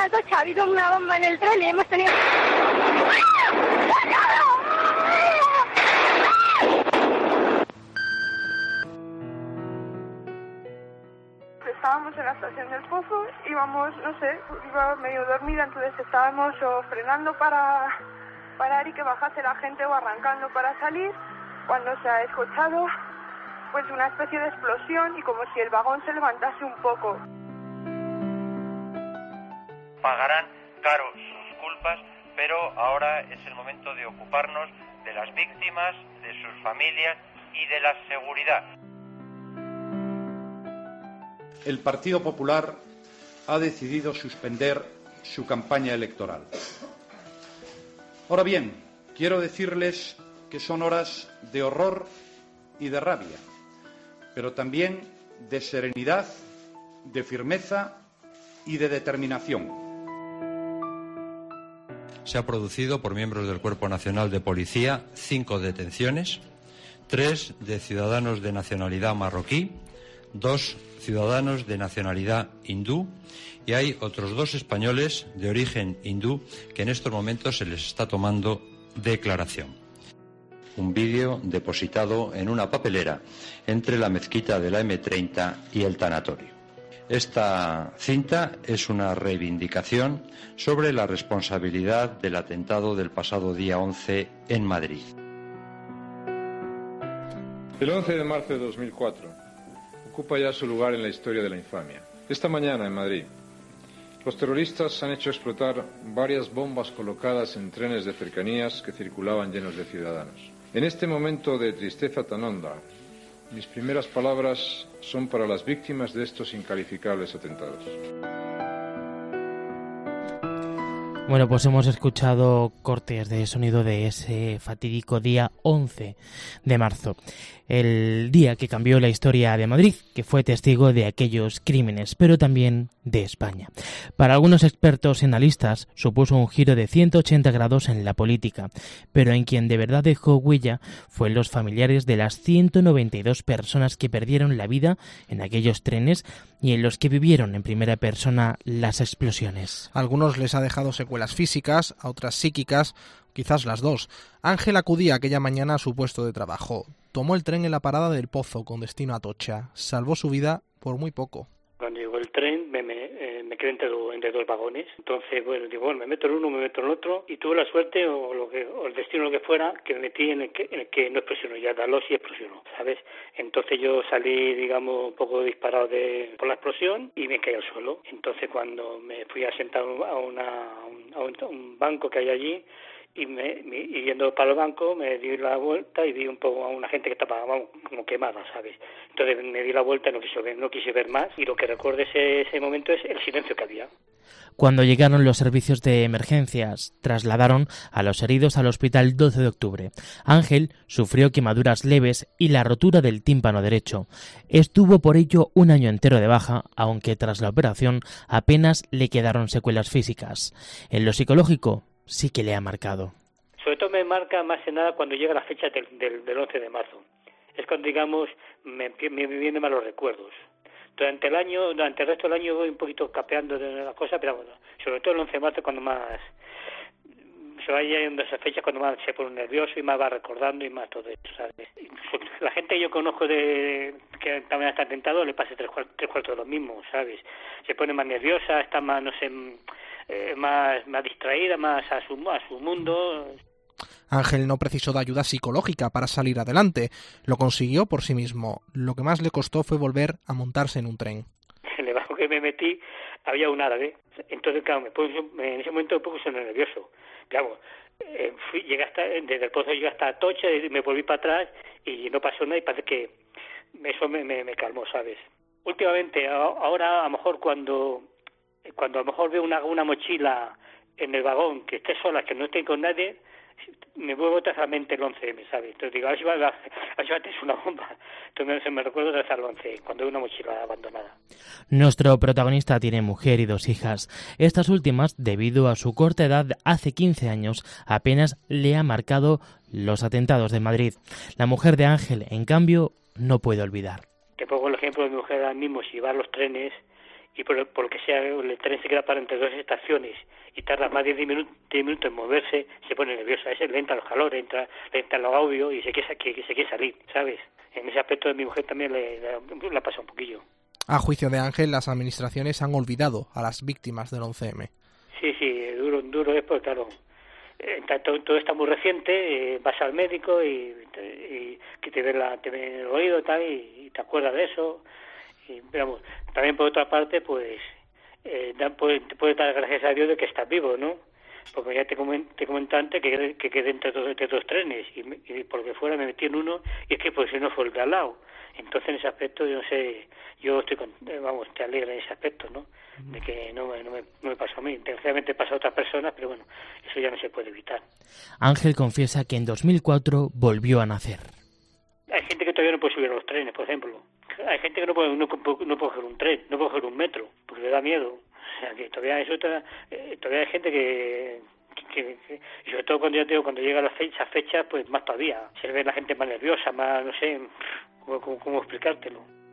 noche ha habido una bomba en el tren y hemos tenido... Estábamos en la estación del Pozo, íbamos, no sé, iba medio dormida, entonces estábamos frenando para parar y que bajase la gente o arrancando para salir, cuando se ha escuchado pues una especie de explosión y como si el vagón se levantase un poco. Pagarán caro sus culpas, pero ahora es el momento de ocuparnos de las víctimas, de sus familias y de la seguridad. El Partido Popular ha decidido suspender su campaña electoral. Ahora bien, quiero decirles que son horas de horror y de rabia, pero también de serenidad, de firmeza y de determinación. Se ha producido por miembros del Cuerpo Nacional de Policía 5 detenciones, 3 de ciudadanos de nacionalidad marroquí, 2 ciudadanos de nacionalidad hindú y hay otros 2 españoles de origen hindú que en estos momentos se les está tomando declaración. Un vídeo depositado en una papelera entre la mezquita de la M30 y el tanatorio. Esta cinta es una reivindicación sobre la responsabilidad del atentado del pasado día 11 en Madrid. El 11 de marzo de 2004 ocupa ya su lugar en la historia de la infamia. Esta mañana en Madrid, los terroristas han hecho explotar varias bombas colocadas en trenes de cercanías que circulaban llenos de ciudadanos. En este momento de tristeza tan honda, mis primeras palabras son para las víctimas de estos incalificables atentados. Bueno, pues hemos escuchado cortes de sonido de ese fatídico día 11 de marzo, el día que cambió la historia de Madrid, que fue testigo de aquellos crímenes, pero también de España. Para algunos expertos y analistas supuso un giro de 180 grados en la política, pero en quien de verdad dejó huella fue en los familiares de las 192 personas que perdieron la vida en aquellos trenes y en los que vivieron en primera persona las explosiones. A algunos les ha dejado secuelas físicas, a otras psíquicas, quizás las dos. Ángel acudía aquella mañana a su puesto de trabajo. Tomó el tren en la parada del Pozo con destino a Atocha. Salvó su vida por muy poco. Cuando llegó el tren me quedé entre 2 vagones. Entonces, digo, me meto en uno, me meto en el otro y tuve la suerte o el destino, lo que fuera, que me metí en el que no explosionó, ya Dalós sí explosionó, ¿sabes? Entonces yo salí, digamos, un poco disparado por la explosión y me caí al suelo. Entonces cuando me fui a sentar a un banco que hay allí, y yendo para el banco me di la vuelta y vi un poco a una gente que estaba como quemada, ¿sabes? Entonces me di la vuelta y no quise ver más y lo que recuerdo ese momento es el silencio que había. Cuando llegaron los servicios de emergencias, trasladaron a los heridos al hospital 12 de octubre. Ángel sufrió quemaduras leves y la rotura del tímpano derecho. Estuvo por ello un año entero de baja, aunque tras la operación apenas le quedaron secuelas físicas. En lo psicológico, sí que le ha marcado. Sobre todo me marca más que nada cuando llega la fecha del 11 de marzo. Es cuando, digamos, me vienen malos recuerdos. Durante el resto del año voy un poquito capeando de las cosas, pero bueno, sobre todo el 11 de marzo cuando más se va yendo esas fechas, cuando más se pone nervioso y más va recordando y más todo eso, ¿sabes? La gente que yo conozco que también está atentado le pasa tres cuartos de lo mismo, ¿sabes? Se pone más nerviosa, está más, no sé, más distraída, más a su mundo. Ángel no precisó de ayuda psicológica para salir adelante. Lo consiguió por sí mismo. Lo que más le costó fue volver a montarse en un tren. En el barco que me metí había un árabe. Entonces, claro, en ese momento me puse nervioso. Claro, desde el Pozo llegué hasta Atocha y me volví para atrás y no pasó nada y parece que eso me calmó, ¿sabes? Últimamente, ahora a lo mejor cuando a lo mejor veo una mochila en el vagón que esté sola, que no esté con nadie, me vuelvo otra vez a la mente el 11M, ¿sabes? Entonces digo, a ver si va a tener una bomba. Entonces me recuerdo otra vez al 11, cuando hay una mochila abandonada. Nuestro protagonista tiene mujer y 2 hijas. Estas últimas, debido a su corta edad, hace 15 años, apenas le ha marcado los atentados de Madrid. La mujer de Ángel, en cambio, no puede olvidar. Te pongo el ejemplo de mi mujer ahora mismo, si va a los trenes y por lo que sea el tren se queda para entre dos estaciones y tarda más de 10 minutos en moverse, se pone nerviosa. A veces le entran los calores, le entran los audios y se quiere salir, ¿sabes? En ese aspecto de mi mujer también le ha pasado un poquillo. A juicio de Ángel, las administraciones han olvidado a las víctimas del 11M. Sí, duro es porque, claro, todo está muy reciente, vas al médico y que te ve el oído tal, y te acuerdas de eso. Y, vamos, también por otra parte, pues, puede dar gracias a Dios de que estás vivo, ¿no? Porque ya te comenté antes que quedé entre dos trenes y por lo que fuera me metí en uno y es que pues si no fue el de al lado. Entonces en ese aspecto yo no sé, yo estoy te alegra en ese aspecto, ¿no? De que no me pasó a mí. Desgraciadamente pasa a otras personas, pero bueno, eso ya no se puede evitar. Ángel confiesa que en 2004 volvió a nacer. Hay gente que todavía no puede subir a los trenes, por ejemplo. Hay gente que no puede coger un tren, no puede coger un metro, porque le da miedo. O sea, que todavía hay gente que y sobre todo cuando llega la fecha, pues más todavía. Se ve la gente más nerviosa, más, no sé, cómo explicártelo.